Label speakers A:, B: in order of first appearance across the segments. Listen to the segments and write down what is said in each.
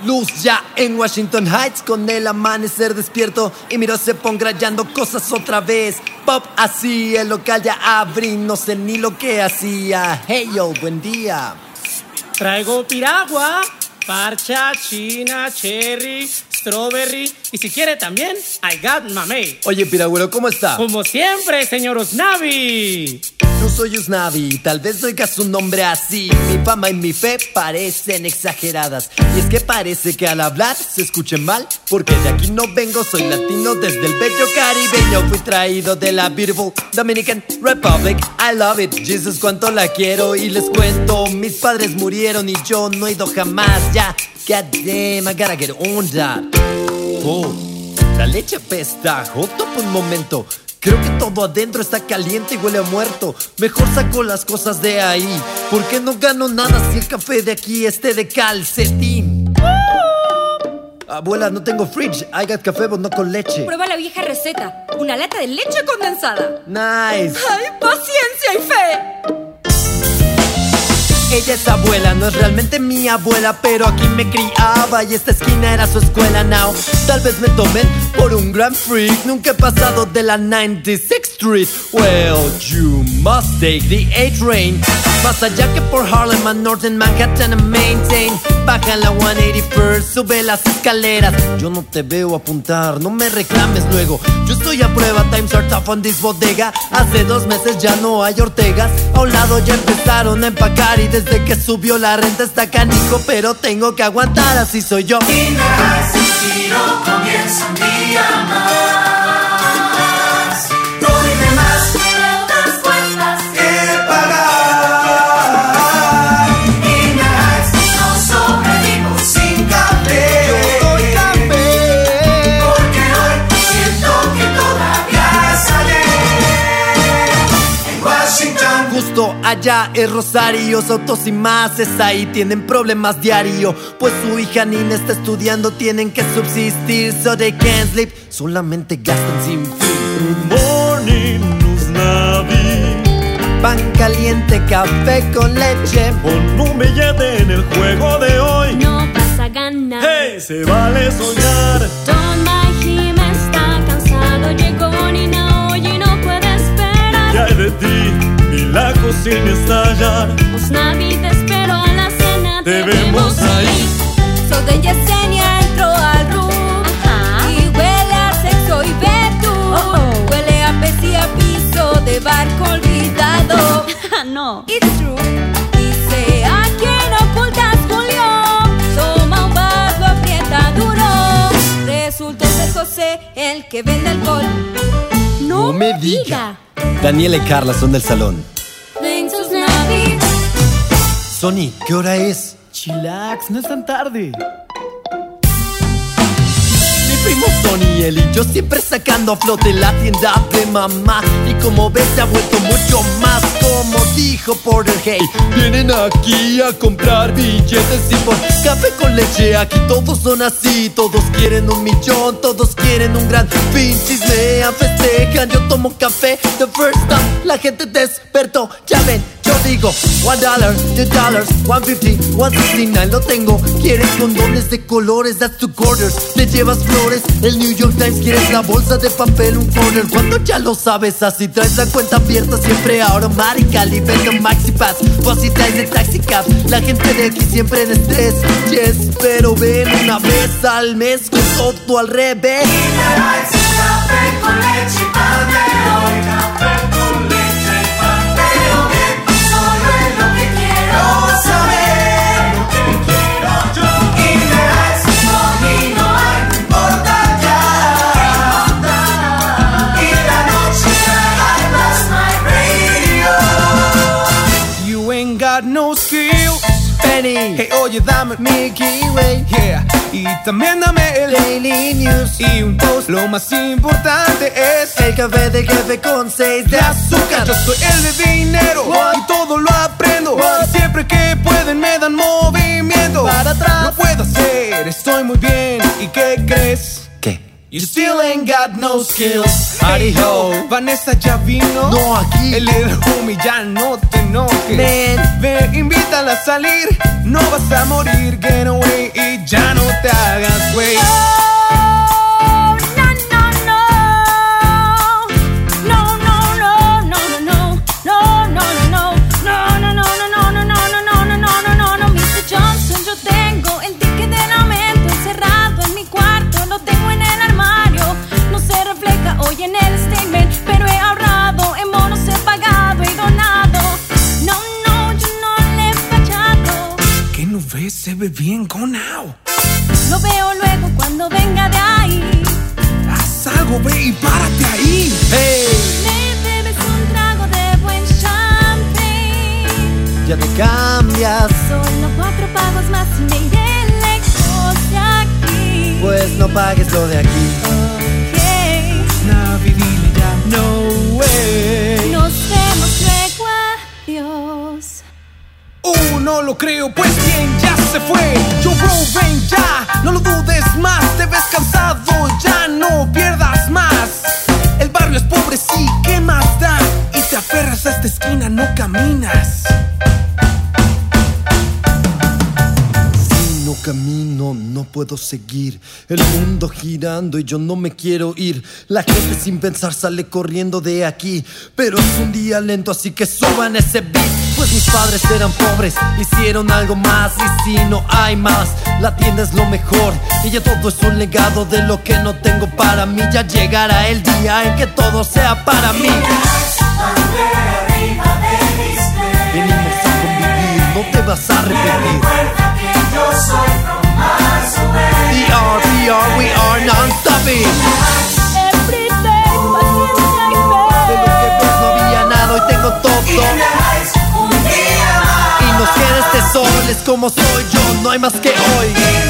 A: Luz ya en Washington Heights, con el amanecer despierto y miro se pon grallando cosas otra vez. Pop así, el local ya abrí, no sé ni lo que hacía. Hey yo, buen día.
B: Traigo piragua, parcha, china, cherry, strawberry y si quiere también, I got mamey.
A: Oye, piragüero, ¿cómo está?
B: Como siempre, señor Usnavi.
A: No soy Usnavi, tal vez oiga su nombre así. Mi fama y mi fe parecen exageradas. Y es que parece que al hablar se escuche mal, porque de aquí no vengo, soy latino desde el bello caribeño. Fui traído de la beautiful Dominican Republic. I love it, Jesus, cuánto la quiero. Y les cuento, mis padres murieron y yo no he ido jamás. Ya, god damn, I gotta get on that. Oh, la leche apesta, hold up un momento. Creo que todo adentro está caliente y huele a muerto. Mejor saco las cosas de ahí, porque no gano nada si el café de aquí esté de calcetín. Abuela, no tengo fridge. I got café, but no con leche.
C: Prueba la vieja receta. Una lata de leche condensada.
A: Nice.
C: ¡Ay, paciencia y fe!
A: Ella es abuela, no es realmente mi abuela, pero aquí me criaba y esta esquina era su escuela now. Tal vez me tomen por un gran freak, nunca he pasado de la 96th Street. Well, you must take the A-Train. Más allá que por Harlem and Northern Manhattan and Maintain. Baja la 181st, sube las escaleras. Yo no te veo apuntar, no me reclames luego. Yo estoy a prueba, times are tough on this bodega. Hace 2 meses ya no hay Ortegas. A un lado ya empezaron a empacar y desde que subió la renta está canijo, pero tengo que aguantar, así soy yo.
D: Y nada, ese giro comienza un día más. Doy de más, deudas cuentas que pagar. Y nada, no sobrevivimos sin café.
A: Yo doy café,
D: porque hoy siento que todavía es ayer. En Washington.
A: justo allá es Rosario, autos y más es ahí, tienen problemas diario. Pues su hija Nina está estudiando, tienen que subsistir, so they can't sleep, solamente gastan sin fin.
E: Good morning, Usnavi.
A: Pan caliente, café con leche.
E: Pon humillete en el juego de hoy.
F: No vas a ganar.
E: Hey, se vale soñar.
F: Toma, Jim está cansado. Llegó Nina hoy y no puede esperar.
E: ¿Qué hay de ti? Ni la cocina estallar.
F: Usnavi te espero a la cena.
E: Te vemos ahí.
C: So de Yesenia entró al room.
F: Ajá.
C: Y huele a sexo y betún. Huele a pez y a piso de barco olvidado.
F: No.
C: It's true. Dice, ¿a quién ocultas, Julio? Toma un vaso, aprieta duro. Resulta ser José el que vende alcohol.
A: No me diga. Daniela y Carla son del salón.
C: Thanks, Usnavi.
A: Sony, ¿qué hora es?
B: Chillax, no es tan tarde.
A: Mi primo Sony y él y yo siempre sacando a flote la tienda de mamá. Y como ves se ha vuelto mucho más, como dijo Porter, hey, vienen aquí a comprar billetes y por café con leche. Aquí todos son así, todos quieren 1 millón, todos quieren un gran fin. Chismean, festejan, yo tomo café the first time. La gente despertó, ya ven, yo digo $1, $2, $1.50, $1.69, lo tengo. Quieres condones de colores, that's 2 quarters. Le llevas flores, el New York Times. Quieres la bolsa de papel, un corner. Cuando ya lo sabes, así traes la cuenta abierta siempre automática. Y vendo maxi pass, así traes de taxi cab. La gente de aquí siempre en estrés, yes, pero ven una vez al mes con todo al revés.
D: Y nada, ese café con leche y pan de hoy. Café con leche y pan de hoy. Solo es lo que quiero saber. Lo que quiero yo. Y nada, ese domingo hay, no importa ya. Y la noche I blast my radio.
B: You ain't got no skills.
A: Penny,
B: Hey, oye, dame
A: Mickey Way,
B: yeah. Y también dame el
A: Daily News.
B: y un toast. Lo más importante es
A: El café de jefe con 6 de azúcar.
B: Yo soy el de dinero y todo lo aprendo. Y siempre que pueden me dan movimiento.
A: Para atrás.
B: Lo puedo hacer, estoy muy bien. ¿Y qué crees?
A: ¿Qué?
B: You still ain't got no skills.
A: Howdy ho.
B: Vanessa ya vino.
A: No aquí.
B: El little homie ya no te
G: no, que ve, invítala a salir. No vas a morir, get away, y ya no te hagas güey.
F: Hoy en el statement, pero he ahorrado, en bonos he pagado, he donado. No, yo no le he fallado.
G: ¿Qué no ves? Se ve bien, go now.
F: Lo veo luego cuando venga de ahí.
G: Haz algo, ve, y párate ahí. Hey.
F: Me bebes un trago de buen champagne.
A: Ya te cambias,
F: Solo 4 pagos más y me iré lejos de aquí.
A: pues no pagues lo de aquí.
G: Navidilla, no way.
F: Nos vemos luego, adiós.
G: No lo creo, pues bien, ya se fue. Yo bro, ven ya, no lo dudes más. Te ves cansado, ya no pierdas más. El barrio es pobre, sí, ¿qué más da? Y te aferras a esta esquina, no caminas.
A: No camino, no puedo seguir. El mundo girando y yo no me quiero ir. La gente sin pensar sale corriendo de aquí. Pero es un día lento, así que suban ese beat. Pues mis padres eran pobres, hicieron algo más. Y si no hay más, la tienda es lo mejor. Y ya todo es un legado de lo que no tengo para mí. Ya llegará el día en que todo sea para mí. Venimos a convivir, no te vas a arrepentir. VR, we are non-stopping.
F: Every day, paciencia y fe.
A: De lo que ves no había nada, hoy tengo todo. Y nos queda este sol, es como soy yo, no hay más que hoy.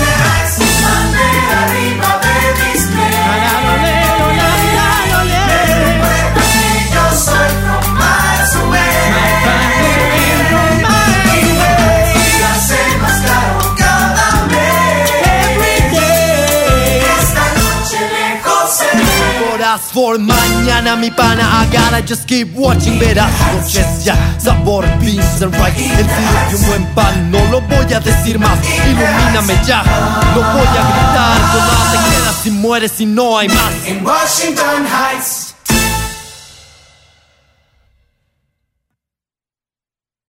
A: For mañana mi pana, I gotta just keep watching. Verás noches ya, sabor, beans and rice. El sirope y un buen pan, no lo voy a decir más. Ilumíname ya, lo voy a gritar. Con nada te quedas si mueres y no hay más.
D: In Washington Heights.